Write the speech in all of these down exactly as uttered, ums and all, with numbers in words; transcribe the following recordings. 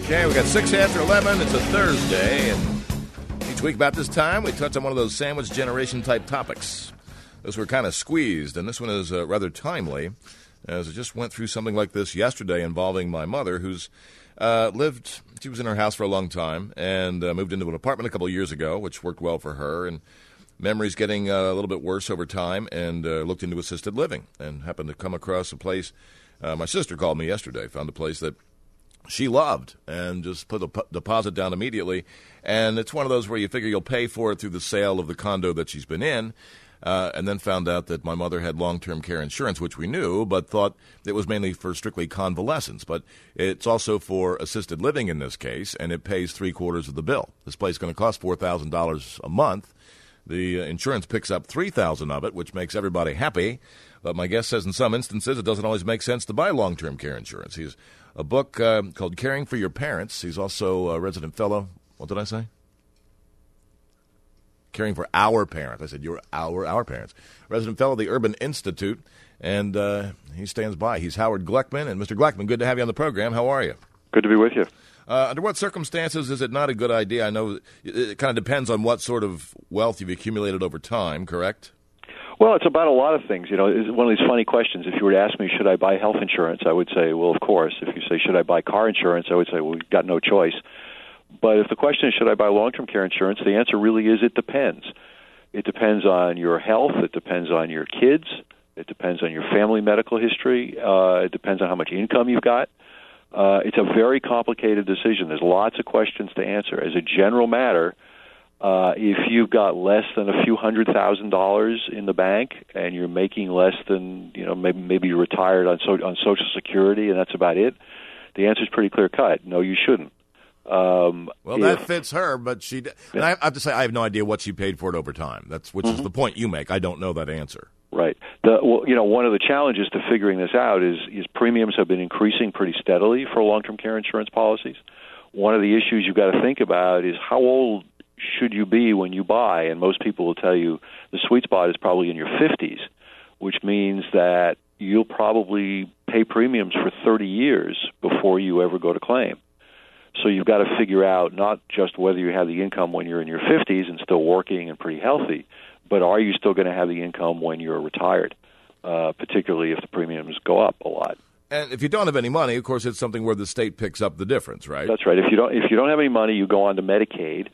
Okay, we got six after eleven. It's a Thursday, and each week about this time, we touch on one of those sandwich generation type topics. Those were kind of squeezed, and this one is uh, rather timely, as I just went through something like this yesterday involving my mother, who's uh, lived, she was in her house for a long time, and uh, moved into an apartment a couple of years ago, which worked well for her, and memories getting uh, a little bit worse over time, and uh, looked into assisted living, and happened to come across a place. Uh, my sister called me yesterday, found a place that she loved, and just put a p- deposit down immediately. And it's one of those where you figure you'll pay for it through the sale of the condo that she's been in, uh, and then found out that my mother had long-term care insurance, which we knew, but thought it was mainly for strictly convalescence. But it's also for assisted living in this case, and it pays three-quarters of the bill. This place is going to cost four thousand dollars a month. The uh, insurance picks up three thousand dollars of it, which makes everybody happy. But my guest says in some instances it doesn't always make sense to buy long-term care insurance. He's a book uh, called Caring for Your Parents. He's also a resident fellow. What did I say? Caring for Our Parents. I said you're our our parents. Resident fellow of the Urban Institute, and uh, he stands by. He's Howard Gleckman. And Mister Gleckman, good to have you on the program. How are you? Good to be with you. Uh, under what circumstances is it not a good idea? I know it kind of depends on what sort of wealth you've accumulated over time, correct? Well, it's about a lot of things. You know, it's one of these funny questions. If you were to ask me, should I buy health insurance, I would say, well, of course. If you say, should I buy car insurance, I would say, well, we've got no choice. But if the question is, should I buy long-term care insurance, the answer really is it depends. It depends on your health. It depends on your kids. It depends on your family medical history. Uh, it depends on how much income you've got. Uh, it's a very complicated decision. There's lots of questions to answer. As a general matter, uh, if you've got less than a few hundred thousand dollars in the bank and you're making less than, you know, maybe, maybe you're retired on, so, on Social Security and that's about it, the answer is pretty clear-cut. No, you shouldn't. Um, well, that if, fits her, but she. And I have to say, I have no idea what she paid for it over time. That's which mm-hmm. is the point you make. I don't know that answer. Right. The, well, you know, one of the challenges to figuring this out is, is premiums have been increasing pretty steadily for long-term care insurance policies. One of the issues you've got to think about is how old should you be when you buy, and most people will tell you the sweet spot is probably in your fifties, which means that you'll probably pay premiums for thirty years before you ever go to claim. So you've got to figure out not just whether you have the income when you're in your fifties and still working and pretty healthy, but are you still going to have the income when you're retired, uh, particularly if the premiums go up a lot. And if you don't have any money, of course, it's something where the state picks up the difference, right? That's right. If you don't, if you don't have any money, you go on to Medicaid.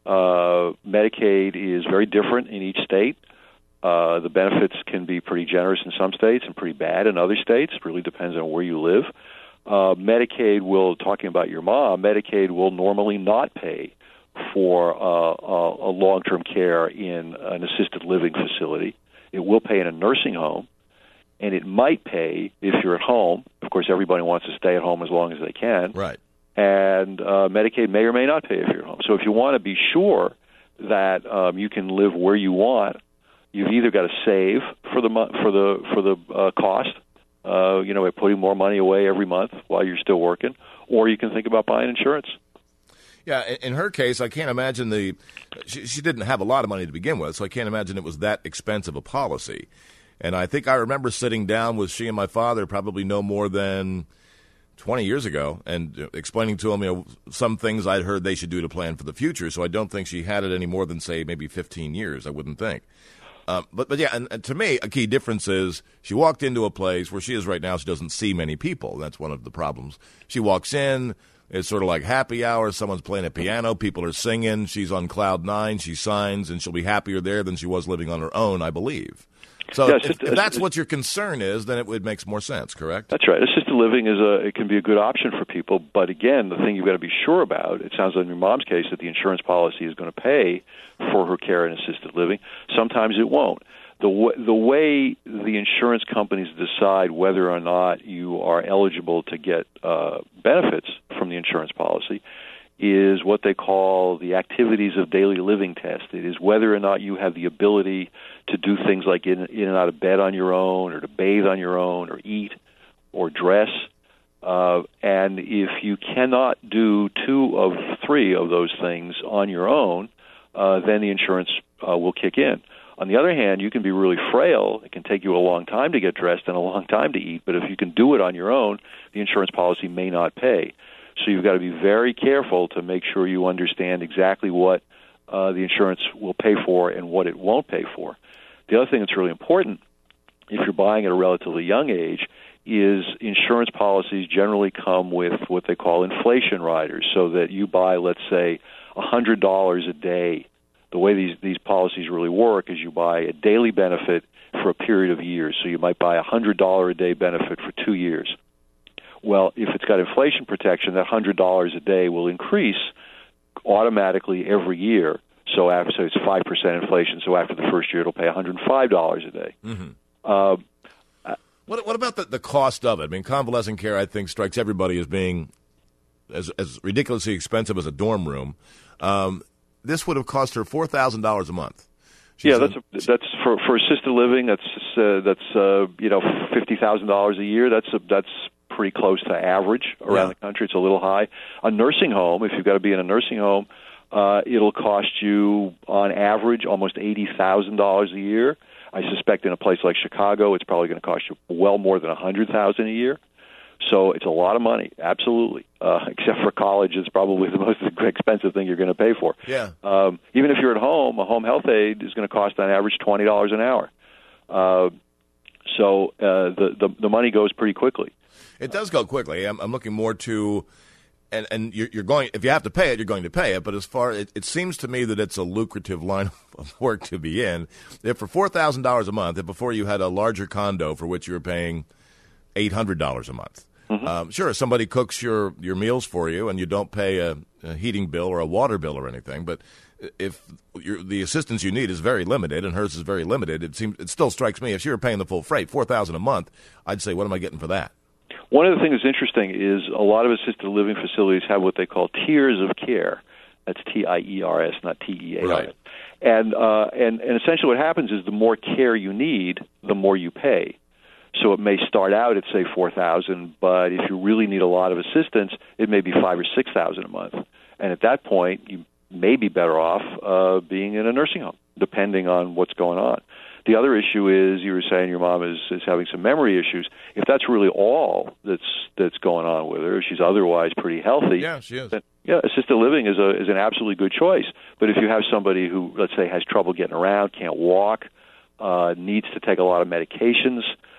Uh, Medicaid is very different in each state. Uh, the benefits can be pretty generous in some states and pretty bad in other states. It really depends on where you live. Uh, Medicaid will, talking about your mom, Medicaid will normally not pay for uh, a, a long-term care in an assisted living facility. It will pay in a nursing home, and it might pay if you're at home. Of course, everybody wants to stay at home as long as they can. Right. And uh, Medicaid may or may not pay if you're at home. So if you want to be sure that um, you can live where you want, you've either got to save for the mo- for the for the uh, cost, uh, you know, by putting more money away every month while you're still working, or you can think about buying insurance. Yeah, in her case, I can't imagine the she, she didn't have a lot of money to begin with, so I can't imagine it was that expensive a policy. And I think I remember sitting down with she and my father probably no more than twenty years ago and explaining to them, you know, some things I'd heard they should do to plan for the future. So I don't think she had it any more than, say, maybe fifteen years, I wouldn't think. Um, but, but yeah, and, and to me, a key difference is she walked into a place where she is right now, she doesn't see many people. That's one of the problems. She walks in, it's sort of like happy hour, someone's playing a piano, people are singing, she's on cloud nine, she signs, and she'll be happier there than she was living on her own, I believe. So yes, if, if that's what your concern is, then it would make more sense, correct? That's right. Assisted living is a it can be a good option for people, but again, the thing you've got to be sure about, it sounds like in your mom's case that the insurance policy is going to pay for her care in assisted living. Sometimes it won't. The w- the way the insurance companies decide whether or not you are eligible to get uh, benefits from the insurance policy is what they call the activities of daily living test. It is whether or not you have the ability to do things like in, in and out of bed on your own, or to bathe on your own, or eat, or dress. Uh, and if you cannot do two of three of those things on your own, uh, then the insurance uh, will kick in. On the other hand, you can be really frail. It can take you a long time to get dressed and a long time to eat, but if you can do it on your own, the insurance policy may not pay. So you've got to be very careful to make sure you understand exactly what uh, the insurance will pay for and what it won't pay for. The other thing that's really important, if you're buying at a relatively young age, is insurance policies generally come with what they call inflation riders, so that you buy, let's say, one hundred dollars a day. The way these, these policies really work is you buy a daily benefit for a period of years. So you might buy a one hundred dollars a day benefit for two years. Well, if it's got inflation protection, that one hundred dollars a day will increase automatically every year. So after so it's five percent inflation, so after the first year it'll pay one hundred five dollars a day. Mm-hmm. Uh, What, what about the, the cost of it? I mean, convalescent care, I think, strikes everybody as being as, as ridiculously expensive as a dorm room. Um, this would have cost her four thousand dollars a month. She's yeah, that's a, that's for for assisted living. That's uh, that's uh, you know fifty thousand dollars a year. That's a, that's pretty close to average around yeah. the country. It's a little high. A nursing home, if you've got to be in a nursing home, uh, it'll cost you on average almost eighty thousand dollars a year. I suspect in a place like Chicago, it's probably going to cost you well more than one hundred thousand dollars a year. So it's a lot of money, absolutely. Uh, except for college, it's probably the most expensive thing you're going to pay for. Yeah. Um, even if you're at home, a home health aide is going to cost on average twenty dollars an hour. Uh, so uh, the, the the money goes pretty quickly. It does go quickly. I'm, I'm looking more to, and and you're, you're going. If you have to pay it, you're going to pay it. But as far it, it seems to me that it's a lucrative line of work to be in. If for four thousand dollars a month, if before you had a larger condo for which you were paying eight hundred dollars a month. Mm-hmm. Um, sure, somebody cooks your, your meals for you and you don't pay a, a heating bill or a water bill or anything. But if you're, the assistance you need is very limited and hers is very limited, it seems it still strikes me if she were paying the full freight, four thousand dollars a month, I'd say, what am I getting for that? One of the things that's interesting is a lot of assisted living facilities have what they call tiers of care. That's T I E R S, not T E A R S. Right. And, uh, and, and essentially what happens is the more care you need, the more you pay. So it may start out at, say, four thousand dollars, but if you really need a lot of assistance, it may be five thousand dollars or six thousand dollars a month. And at that point, you may be better off uh, being in a nursing home, depending on what's going on. The other issue is, you were saying your mom is, is having some memory issues. If that's really all that's that's going on with her, she's otherwise pretty healthy. Yeah, she is. Then, yeah, assisted living is a is an absolutely good choice. But if you have somebody who, let's say, has trouble getting around, can't walk, uh, needs to take a lot of medications,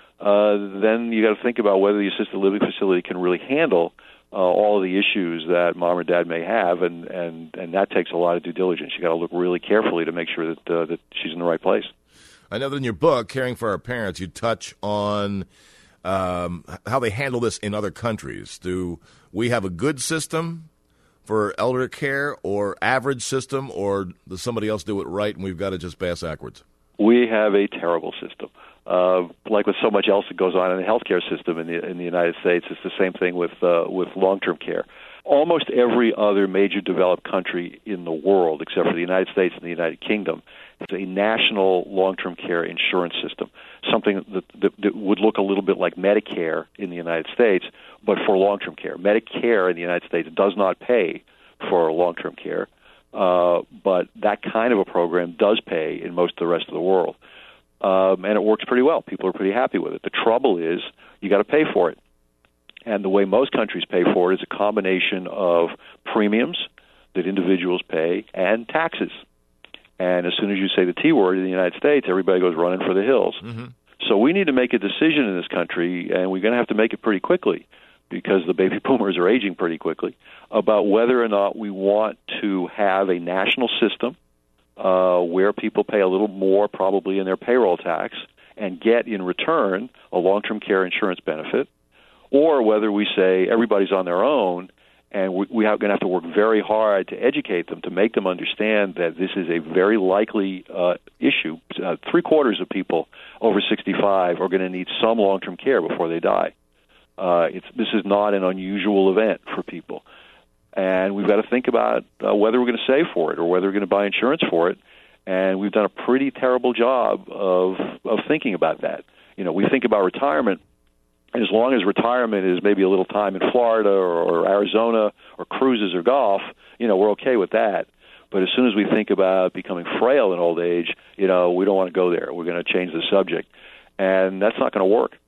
uh, then you got to think about whether the assisted living facility can really handle uh, all of the issues that mom or dad may have, and, and, and that takes a lot of due diligence. You got to look really carefully to make sure that uh, that she's in the right place. I know that in your book, Caring for Our Parents, you touch on um, how they handle this in other countries. Do we have a good system for elder care, or average system, or does somebody else do it right and we've got to just pass backwards? We have a terrible system. Uh, like with so much else that goes on in the healthcare system in the in the United States, it's the same thing with uh, with long-term care. Almost every other major developed country in the world, except for the United States and the United Kingdom, has a national long-term care insurance system, something that, that, that would look a little bit like Medicare in the United States, but for long-term care. Medicare in the United States does not pay for long-term care, uh, but that kind of a program does pay in most of the rest of the world. Um, and it works pretty well. People are pretty happy with it. The trouble is you got to pay for it. And the way most countries pay for it is a combination of premiums that individuals pay and taxes. And as soon as you say the T word in the United States, everybody goes running for the hills. Mm-hmm. So we need to make a decision in this country, and we're going to have to make it pretty quickly because the baby boomers are aging pretty quickly, about whether or not we want to have a national system uh, where people pay a little more probably in their payroll tax and get in return a long-term care insurance benefit, or whether we say everybody's on their own and we, we are going to have to work very hard to educate them, to make them understand that this is a very likely uh, issue. Uh, three-quarters of people over sixty-five are going to need some long-term care before they die. Uh, it's, this is not an unusual event for people. And we've got to think about uh, whether we're going to save for it or whether we're going to buy insurance for it. And we've done a pretty terrible job of of thinking about that. You know, we think about retirement, and as long as retirement is maybe a little time in Florida or, or Arizona or cruises or golf, you know, we're okay with that. But as soon as we think about becoming frail in old age, you know, we don't want to go there. We're going to change the subject. And that's not going to work.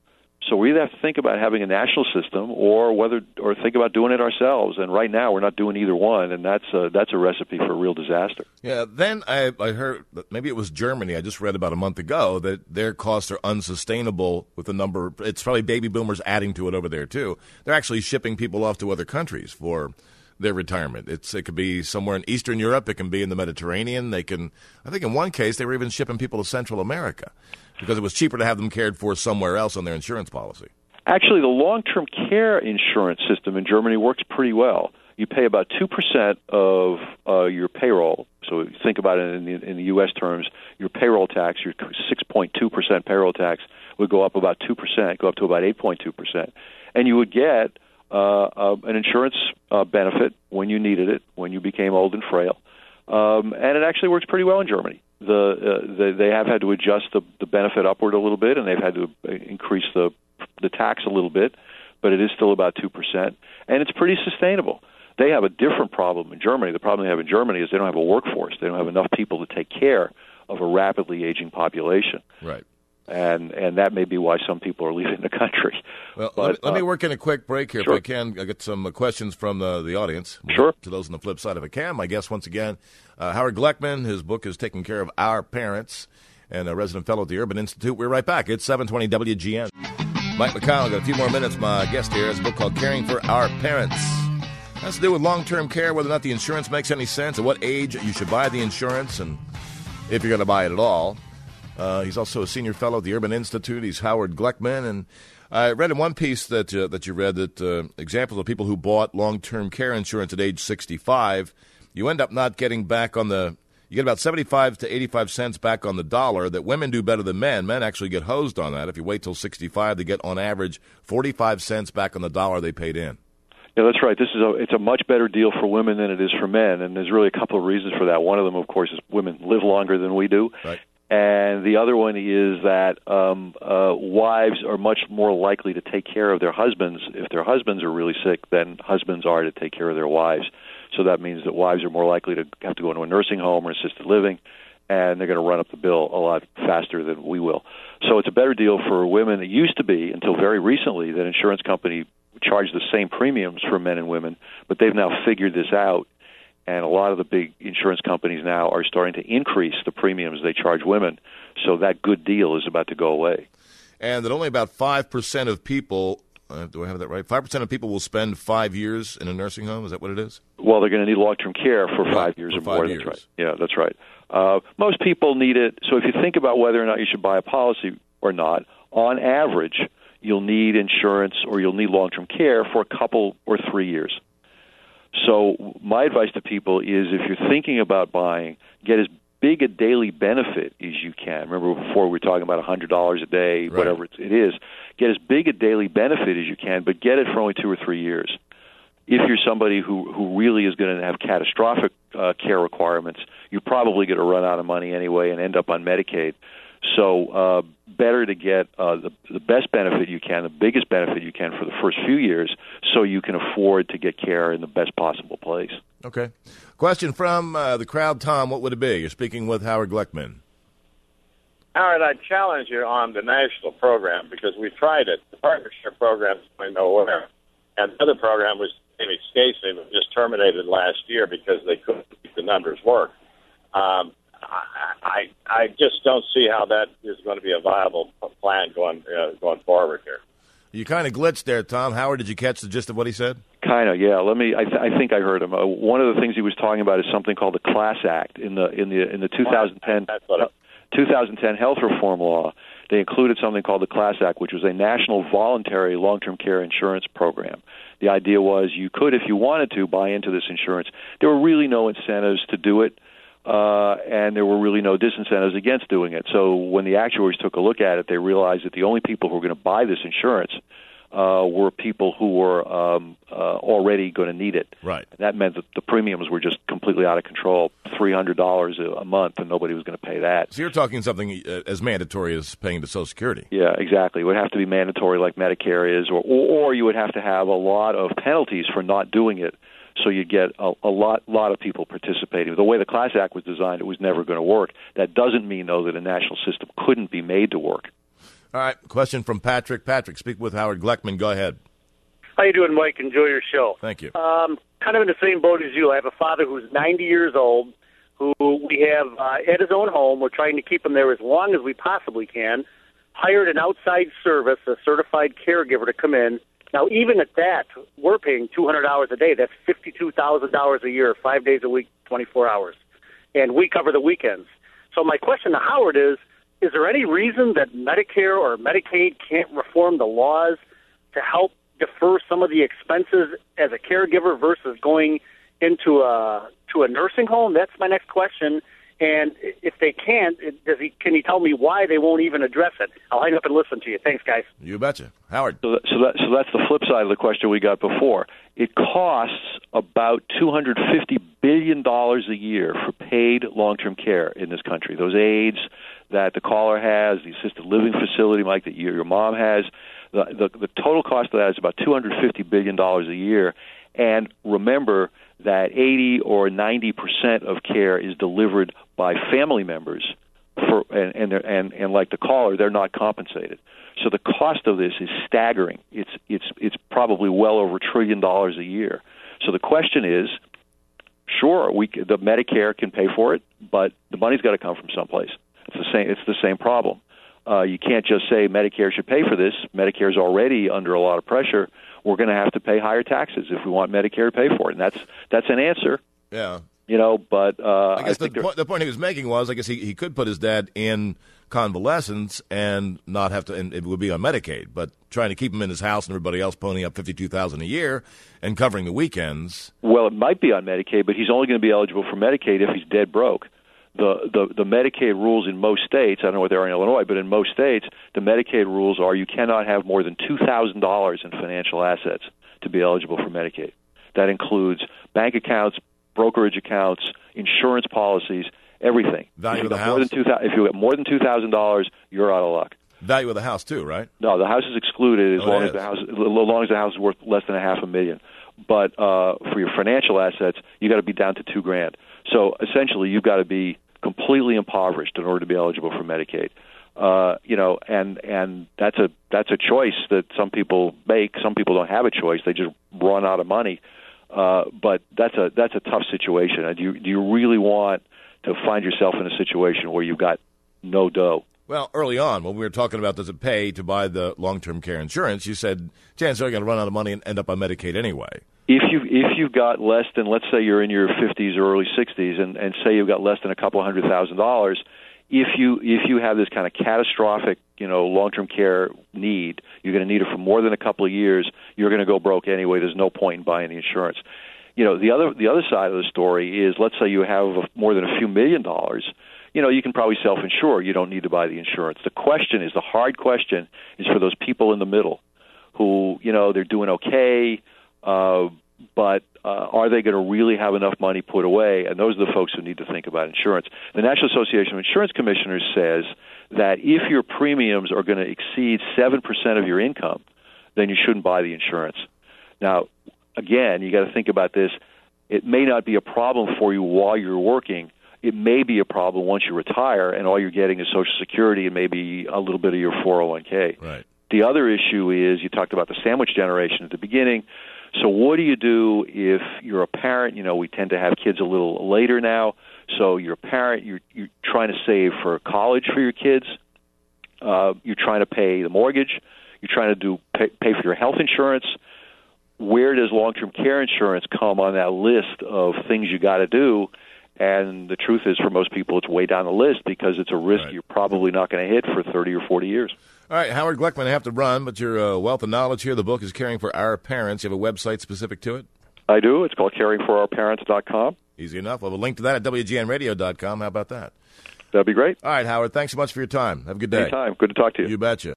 So we either have to think about having a national system, or whether, or think about doing it ourselves. And right now, we're not doing either one, and that's a, that's a recipe for a real disaster. Yeah. Then I, I heard that maybe it was Germany. I just read about a month ago that their costs are unsustainable with the number. It's probably baby boomers adding to it over there too. They're actually shipping people off to other countries for their retirement. It's it could be somewhere in Eastern Europe. It can be in the Mediterranean. They can. I think in one case they were even shipping people to Central America, because it was cheaper to have them cared for somewhere else on their insurance policy. Actually, the long-term care insurance system in Germany works pretty well. You pay about two percent of uh, your payroll. So think about it in the, in the U S terms. Your payroll tax, your six point two percent payroll tax, would go up about two percent, go up to about eight point two percent. And you would get uh, uh, an insurance uh, benefit when you needed it, when you became old and frail. Um, and it actually works pretty well in Germany. The, uh, the they have had to adjust the, the benefit upward a little bit, and they've had to increase the the tax a little bit, but it is still about two percent, and it's pretty sustainable. They have a different problem in Germany. The problem they have in Germany is they don't have a workforce. They don't have enough people to take care of a rapidly aging population. Right. And and that may be why some people are leaving the country. Well, but, let, me, let uh, me work in a quick break here sure. if I can. I get some uh, questions from the, the audience. We'll sure. To those on the flip side if I can. My guest, once again, uh, Howard Gleckman. His book is Taking Care of Our Parents, and a resident fellow at the Urban Institute. We're right back. It's seven twenty W G N. Mike McConnell, got a few more minutes. My guest here has a book called Caring for Our Parents. It has to do with long-term care, whether or not the insurance makes any sense, at what age you should buy the insurance, and if you're going to buy it at all. Uh, he's also a senior fellow at the Urban Institute. He's Howard Gleckman. And I read in one piece that uh, that you read that uh, examples of people who bought long-term care insurance at age sixty-five, you end up not getting back on the – you get about seventy-five to eighty-five cents back on the dollar. That women do better than men. Men actually get hosed on that. If you wait till sixty-five, they get on average forty-five cents back on the dollar they paid in. Yeah, that's right. This is a it's a much better deal for women than it is for men, and there's really a couple of reasons for that. One of them, of course, is women live longer than we do. Right. And the other one is that um, uh, wives are much more likely to take care of their husbands if their husbands are really sick than husbands are to take care of their wives. So that means that wives are more likely to have to go into a nursing home or assisted living, and they're going to run up the bill a lot faster than we will. So it's a better deal for women. It used to be, until very recently, that insurance company charged the same premiums for men and women, but they've now figured this out. And a lot of the big insurance companies now are starting to increase the premiums they charge women. So that good deal is about to go away. And that only about five percent of people, uh, do I have that right? five percent of people will spend five years in a nursing home? Is that what it is? Well, they're going to need long-term care for right. five years for or five more. Years. That's right. Yeah, that's right. Uh, most people need it. So if you think about whether or not you should buy a policy or not, on average, you'll need insurance or you'll need long-term care for a couple or three years. So my advice to people is if you're thinking about buying, get as big a daily benefit as you can. Remember before we were talking about one hundred dollars a day, right. whatever it is. Get as big a daily benefit as you can, but get it for only two or three years. If you're somebody who, who really is going to have catastrophic uh, care requirements, you're probably going to run out of money anyway and end up on Medicaid. So uh, better to get uh, the, the best benefit you can, the biggest benefit you can for the first few years so you can afford to get care in the best possible place. Okay. Question from uh, the crowd. Tom, what would it be? You're speaking with Howard Gleckman. Howard, I challenge you on the national program because we tried it. The partnership program is going nowhere. And the other program was Phoenix Casey, was just terminated last year because they couldn't make the numbers work. Um, I, I I just don't see how that is going to be a viable plan going uh, going forward here. You kind of glitched there, Tom. Howard, did you catch the gist of what he said? Kind of, yeah. Let me. I, th- I think I heard him. Uh, one of the things he was talking about is something called the Class Act in the in the in the twenty ten uh, twenty ten health reform law. They included something called the Class Act, which was a national voluntary long-term care insurance program. The idea was you could, if you wanted to, buy into this insurance. There were really no incentives to do it. Uh, and there were really no disincentives against doing it. So when the actuaries took a look at it, they realized that the only people who were going to buy this insurance uh, were people who were um, uh, already going to need it. Right. And that meant that the premiums were just completely out of control, three hundred dollars a month, and nobody was going to pay that. So you're talking something uh, as mandatory as paying to Social Security. Yeah, exactly. It would have to be mandatory like Medicare is, or, or, or you would have to have a lot of penalties for not doing it. So you get a, a lot, lot of people participating. The way the Class Act was designed, it was never going to work. That doesn't mean, though, that a national system couldn't be made to work. All right, question from Patrick. Patrick, speak with Howard Gleckman. Go ahead. How you doing, Mike? Enjoy your show. Thank you. Um, kind of in the same boat as you. I have a father who's ninety years old, who we have uh, at his own home. We're trying to keep him there as long as we possibly can. Hired an outside service, a certified caregiver, to come in. Now, even at that, we're paying two hundred dollars a day. That's fifty-two thousand dollars a year, five days a week, twenty-four hours. And we cover the weekends. So my question to Howard is, is there any reason that Medicare or Medicaid can't reform the laws to help defer some of the expenses as a caregiver versus going into a to a nursing home? That's my next question. And if they can't, does he, can he tell me why they won't even address it? I'll hang up and listen to you. Thanks, guys. You betcha. Howard. So, that, so, that, so that's the flip side of the question we got before. It costs about two hundred fifty billion dollars a year for paid long-term care in this country. Those aides that the caller has, the assisted living facility, Mike, that your, your mom has, the, the, the total cost of that is about two hundred fifty billion dollars a year. And remember that eighty or ninety percent of care is delivered by family members, for, and, and, and, and like the caller, they're not compensated. So the cost of this is staggering. It's, it's, it's probably well over a trillion dollars a year. So the question is, sure, we, the Medicare can pay for it, but the money's got to come from someplace. It's the same, it's the same problem. Uh, you can't just say Medicare should pay for this. Medicare's already under a lot of pressure. We're going to have to pay higher taxes if we want Medicare to pay for it. And that's that's an answer. Yeah. You know, but uh, I guess I the, point, the point he was making was, I guess he, he could put his dad in convalescence and not have to, and it would be on Medicaid, but trying to keep him in his house and everybody else ponying up fifty-two thousand dollars a year and covering the weekends. Well, it might be on Medicaid, but he's only going to be eligible for Medicaid if he's dead broke. The, the the Medicaid rules in most states, I don't know what they are in Illinois, but in most states, the Medicaid rules are you cannot have more than two thousand dollars in financial assets to be eligible for Medicaid. That includes bank accounts, brokerage accounts, insurance policies, everything. Value of the house? More than two, if you have more than two thousand dollars, you're out of luck. Value of the house, too, right? No, the house is excluded as oh, long as the house as long as the house is worth less than a half a million. But uh, for your financial assets, you got to be down to two grand. So essentially, you've got to be completely impoverished in order to be eligible for Medicaid. Uh, you know, and and that's a that's a choice that some people make. Some people don't have a choice; they just run out of money. Uh, but that's a that's a tough situation. Do you do you really want to find yourself in a situation where you've got no dough? Well, early on, when we were talking about does it pay to buy the long-term care insurance, you said chances are you're going to run out of money and end up on Medicaid anyway. If you if you've got less than, let's say you're in your fifties or early sixties, and, and say you've got less than a couple hundred thousand dollars, if you if you have this kind of catastrophic, you know, long-term care need, you're going to need it for more than a couple of years. You're going to go broke anyway. There's no point in buying the insurance. You know, the other the other side of the story is, let's say you have more than a few million dollars. You know, you can probably self-insure. You don't need to buy the insurance. The question is, the hard question is for those people in the middle who, you know, they're doing okay, uh, but uh, are they going to really have enough money put away? And those are the folks who need to think about insurance. The National Association of Insurance Commissioners says that if your premiums are going to exceed seven percent of your income, then you shouldn't buy the insurance. Now, again, you got to think about this. It may not be a problem for you while you're working. It may be a problem once you retire and all you're getting is Social Security and maybe a little bit of your four oh one k. Right. The other issue is, you talked about the sandwich generation at the beginning. So what do you do if you're a parent? You know, we tend to have kids a little later now. So you're a parent, you're, you're trying to save for college for your kids. Uh, you're trying to pay the mortgage. You're trying to do pay, pay for your health insurance. Where does long-term care insurance come on that list of things you got to do? And the truth is, for most people, it's way down the list because it's a risk right. you're probably not going to hit for thirty or forty years. All right, Howard Gleckman, I have to run, but your uh, wealth of knowledge here, the book is Caring for Our Parents. You have a website specific to it? I do. It's called caring for our parents dot com. Easy enough. We'll have a link to that at W G N radio dot com. How about that? That'd be great. All right, Howard, thanks so much for your time. Have a good day. Anytime. Good to talk to you. You betcha.